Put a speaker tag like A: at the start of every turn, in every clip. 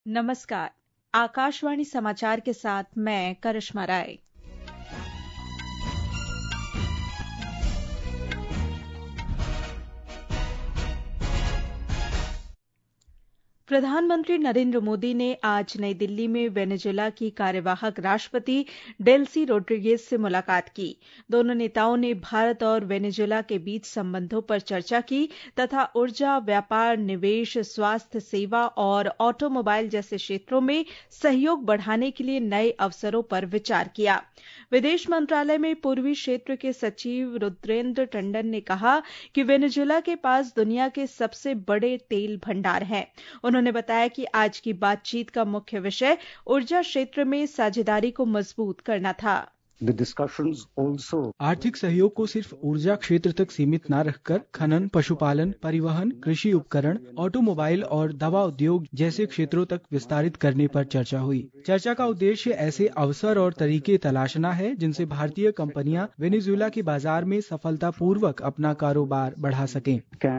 A: नमस्कार। आकाशवाणी समाचार के साथ मैं करिश्मा राय। प्रधानमंत्री नरेंद्र मोदी ने आज नई दिल्ली में वेनेजुएला की कार्यवाहक राष्ट्रपति डेल्सी रोड्रिगेज से मुलाकात की। दोनों नेताओं ने भारत और वेनेजुएला के बीच संबंधों पर चर्चा की तथा ऊर्जा, व्यापार, निवेश, स्वास्थ्य सेवा और ऑटोमोबाइल जैसे क्षेत्रों में सहयोग बढ़ाने के लिए नए अवसरों पर विचार किया। विदेश मंत्रालय में पूर्वी क्षेत्र के सचिव रुद्रेंद्र टंडन ने कहा कि वेनेजुएला के पास दुनिया के सबसे बड़े तेल भंडार हैं। उन्होंने बताया कि आज की बातचीत का मुख्य विषय ऊर्जा क्षेत्र में साझेदारी को मजबूत करना था।
B: आर्थिक सहयोग को सिर्फ ऊर्जा क्षेत्र तक सीमित न रखकर खनन, पशुपालन, परिवहन, कृषि उपकरण, ऑटोमोबाइल और दवा उद्योग जैसे क्षेत्रों तक विस्तारित करने पर चर्चा हुई। चर्चा का उद्देश्य ऐसे अवसर और तरीके तलाशना है जिनसे भारतीय कंपनियां वेनेजुएला के बाजार में सफलतापूर्वक अपना कारोबार बढ़ा सकें।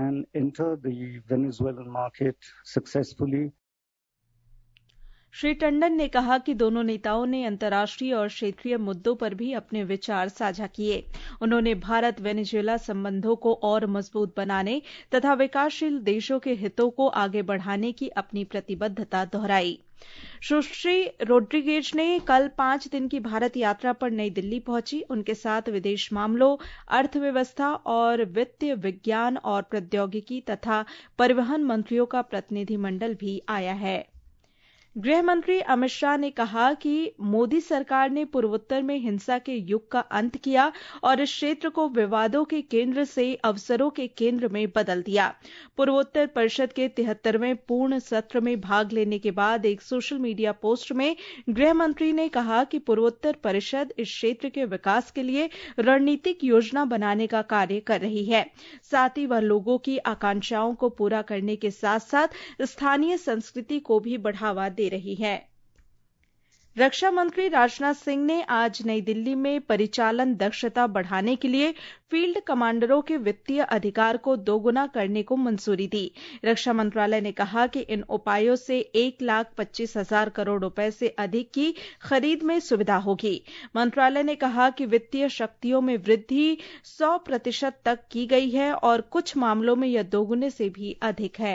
A: श्री टंडन ने कहा कि दोनों नेताओं ने अंतर्राष्ट्रीय और क्षेत्रीय मुद्दों पर भी अपने विचार साझा किए। उन्होंने भारत वेनेजुएला संबंधों को और मजबूत बनाने तथा विकासशील देशों के हितों को आगे बढ़ाने की अपनी प्रतिबद्धता दोहराई। सुश्री रोड्रिगेज ने कल 5 दिन की भारत यात्रा पर नई दिल्ली पहुंची। उनके साथ विदेश मामलों, अर्थव्यवस्था और वित्तीय विज्ञान और प्रौद्योगिकी तथा परिवहन मंत्रियों का प्रतिनिधिमंडल भी आया है। गृह मंत्री अमित शाह ने कहा कि मोदी सरकार ने पूर्वोत्तर में हिंसा के युग का अंत किया और इस क्षेत्र को विवादों के केंद्र से अवसरों के केंद्र में बदल दिया। पूर्वोत्तर परिषद के 73वें पूर्ण सत्र में भाग लेने के बाद एक सोशल मीडिया पोस्ट में गृह मंत्री ने कहा कि पूर्वोत्तर परिषद इस क्षेत्र के विकास के लिए रणनीतिक योजना बनाने का कार्य कर रही है। साथ ही वह लोगों की आकांक्षाओं को पूरा करने के साथ साथ स्थानीय संस्कृति को भी बढ़ावा दे रही है। रक्षा मंत्री राजनाथ सिंह ने आज नई दिल्ली में परिचालन दक्षता बढ़ाने के लिए फील्ड कमांडरों के वित्तीय अधिकार को दोगुना करने को मंजूरी दी। रक्षा मंत्रालय ने कहा कि इन उपायों से 1,25,000 करोड़ रुपए से अधिक की खरीद में सुविधा होगी। मंत्रालय ने कहा कि वित्तीय शक्तियों में वृद्धि 100% तक की गई है और कुछ मामलों में यह दोगुने से भी अधिक है।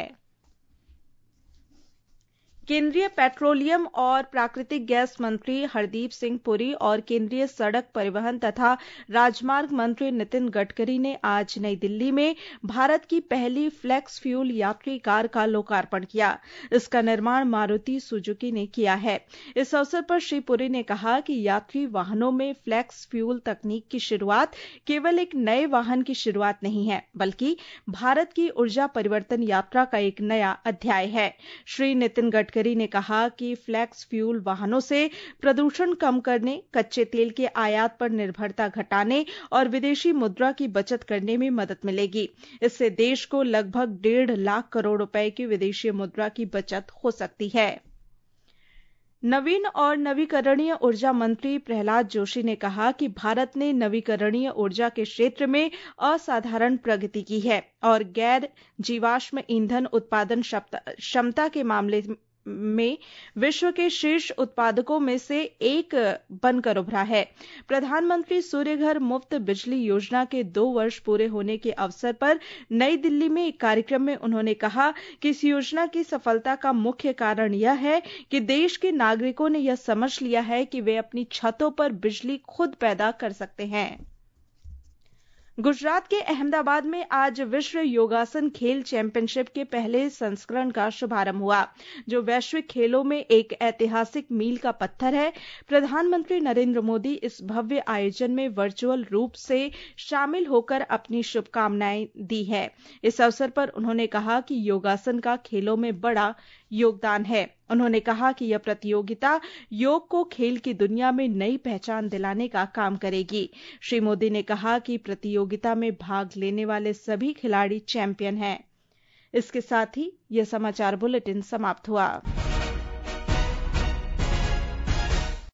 A: केंद्रीय पेट्रोलियम और प्राकृतिक गैस मंत्री हरदीप सिंह पुरी और केंद्रीय सड़क परिवहन तथा राजमार्ग मंत्री नितिन गडकरी ने आज नई दिल्ली में भारत की पहली फ्लेक्स फ्यूल यात्री कार का लोकार्पण किया। इसका निर्माण मारुति सुजुकी ने किया है। इस अवसर पर श्री पुरी ने कहा कि यात्री वाहनों में फ्लेक्स फ्यूल तकनीक की शुरुआत केवल एक नए वाहन की शुरुआत नहीं है, बल्कि भारत की ऊर्जा परिवर्तन यात्रा का एक नया अध्याय है। श्री नितिन गडकरी ने कहा कि फ्लेक्स फ्यूल वाहनों से प्रदूषण कम करने, कच्चे तेल के आयात पर निर्भरता घटाने और विदेशी मुद्रा की बचत करने में मदद मिलेगी। इससे देश को लगभग 1.5 लाख करोड़ रुपए की विदेशी मुद्रा की बचत हो सकती है। नवीन और नवीकरणीय ऊर्जा मंत्री प्रहलाद जोशी ने कहा कि भारत ने नवीकरणीय ऊर्जा के क्षेत्र में असाधारण प्रगति की है और गैर जीवाश्म ईंधन उत्पादन क्षमता के मामले में विश्व के शीर्ष उत्पादकों में से एक बनकर उभरा है। प्रधानमंत्री सूर्यघर मुफ्त बिजली योजना के 2 वर्ष पूरे होने के अवसर पर नई दिल्ली में एक कार्यक्रम में उन्होंने कहा कि इस योजना की सफलता का मुख्य कारण यह है कि देश के नागरिकों ने यह समझ लिया है कि वे अपनी छतों पर बिजली खुद पैदा कर सकते हैं। गुजरात के अहमदाबाद में आज विश्व योगासन खेल चैंपियनशिप के पहले संस्करण का शुभारंभ हुआ, जो वैश्विक खेलों में एक ऐतिहासिक मील का पत्थर है। प्रधानमंत्री नरेंद्र मोदी इस भव्य आयोजन में वर्चुअल रूप से शामिल होकर अपनी शुभकामनाएं दी है। इस अवसर पर उन्होंने कहा कि योगासन का खेलों में बड़ा योगदान है। उन्होंने कहा कि यह प्रतियोगिता योग को खेल की दुनिया में नई पहचान दिलाने का काम करेगी। श्री मोदी ने कहा कि प्रतियोगिता में भाग लेने वाले सभी खिलाड़ी चैंपियन हैं। इसके साथ ही यह समाचार बुलेटिन समाप्त हुआ।